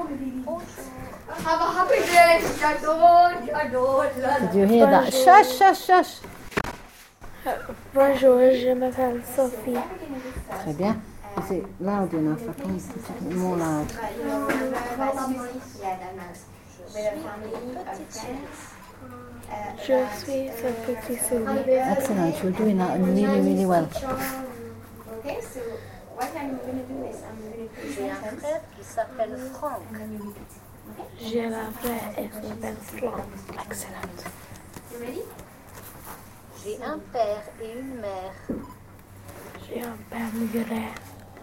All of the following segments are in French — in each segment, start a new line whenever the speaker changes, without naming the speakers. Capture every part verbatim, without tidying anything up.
Have a happy day. J'adore, j'adore.
Did you hear that? Shush, shush, shush.
Bonjour, je m'appelle Sophie.
Très bien. Is it loud enough? I can't put it more loud.
Je suis sa petite souris.
Excellent. You're doing that really, really well.
Okay, so what I'm going to do is I'm going to
J'ai un frère qui s'appelle Franck.
J'ai la vraie et s'appelle Franck.
Excellent.
You ready?
J'ai un père et une mère.
J'ai un père muret.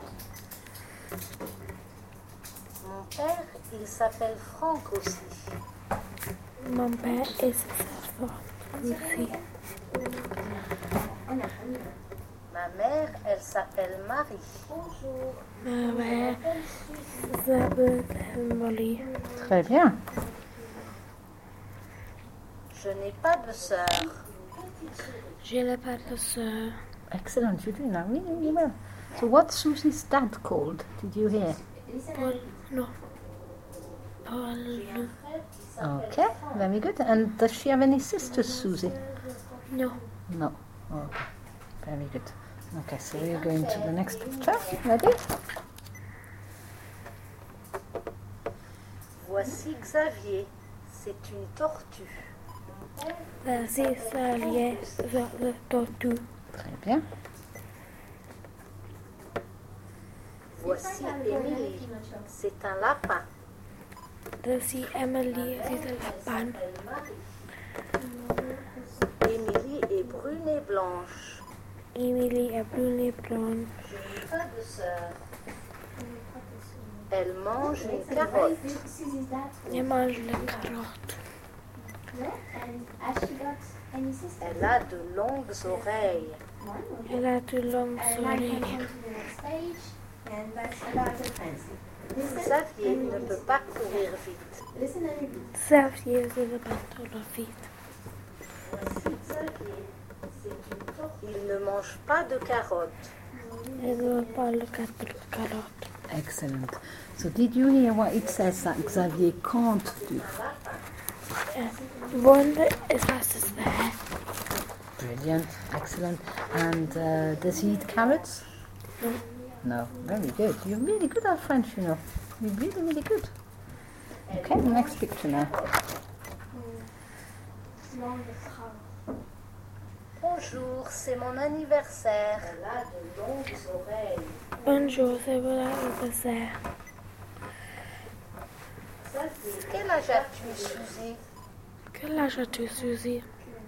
Mon père, il s'appelle Franck aussi.
Mon père est sa femme aussi.
Ma mère, elle s'appelle Marie.
Ma mère s'appelle Molly.
Très bien.
Je n'ai pas de sœur.
Je n'ai pas de sœur.
Excellent. You're doing that really, really well. So what's Susie's dad called? Did you hear?
Paul, non. Paul, non.
Okay, very good. And does she have any sisters, Susie?
Non.
No. Okay, very good. Okay, so we're going to the next picture. Ready?
Voici Xavier. C'est une tortue.
Vas-y, ça vient vers le tortue.
Très bien.
Voici Émilie. C'est un lapin.
Vas-y, Emily, c'est la panne.
Émilie est brune et blanche.
Emily est brune et blonde.
Je n'ai pas de sœur. Elle mange une carotte.
Elle mange les carottes.
Elle a de longues oreilles.
Elle a de longues oreilles.
Xavier ne peut pas courir vite.
Xavier, c'est le bateau de vite.
Voici Xavier. C'est une tortue. Il ne mange pas de carottes.
Elle ne pas le carotte.
Excellent. So did you hear what it says that Xavier can't do?
One is fast as that.
Brilliant. Excellent. And uh, does he eat carrots?
No.
No. Very good. You're really good at French, you know. You're really, really good. Okay, next picture now.
Bonjour, c'est mon anniversaire. Elle a de longues oreilles.
Bonjour, c'est mon anniversaire.
Quel âge as-tu, Suzy?
Quel âge as-tu, Suzy?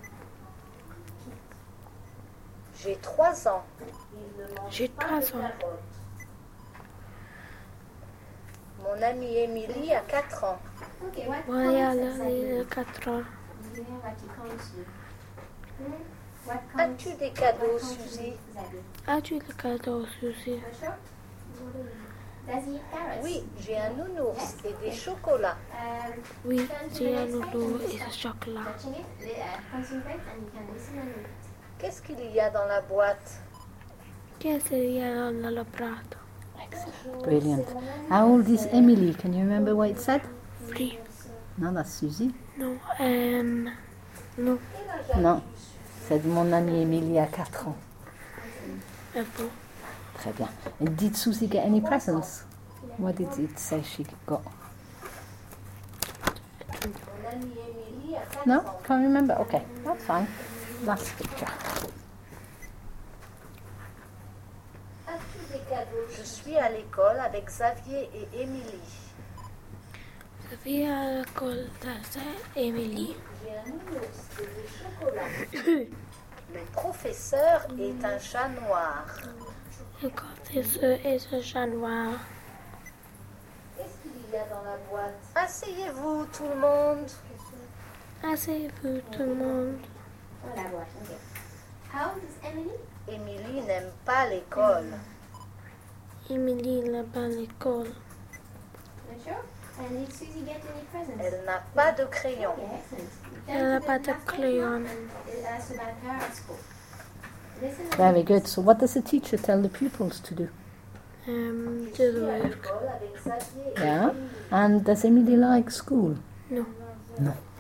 J'ai trois ans.
J'ai trois ans.
Mon amie Émilie a quatre ans.
Moi, j'ai quatre ans.
As-tu des cadeaux, Suzy?
As-tu le cadeau, Suzy?
Oui, j'ai un nounours et des chocolats.
Oui, j'ai un nounou et du chocolat.
Qu'est-ce qu'il y a dans la boîte?
Qu'est-ce qu'il y a dans la boîte?
Excellent. Brilliant. How old is Emily? Can you remember what it said?
Three.
No, that's Susie.
Non, um, non.
Non. C'est mon amie Emily à quatre ans.
Un peu.
Très bien. And did Susie get any presents? What did it say she got?
Mon amie Émilie a quatre
No?
ans.
Can't remember? Okay, that's fine. Last picture.
As-tu des cadeaux? Je suis à l'école avec Xavier et Émilie.
Je vais à l'école de Emily.
J'ai un nounours et des chocolats. Le professeur est un chat noir.
L'école est un chat noir.
Qu'est-ce qu'il y a dans la boîte? Asseyez-vous, tout le monde.
Asseyez-vous, tout le monde.
How old is Emily?
Émilie n'aime pas l'école.
Emily n'a pas l'école.
You sure? And did Susie get any presents?
Elle n'a pas de crayon.
Okay, excellent.
Elle n'a pas de crayon.
It asks about her at school. Listen.
Very good. So what does the teacher tell the pupils to do?
Um, do the work.
Avec Xavier.
Yeah. And does Emily like school?
No.
No.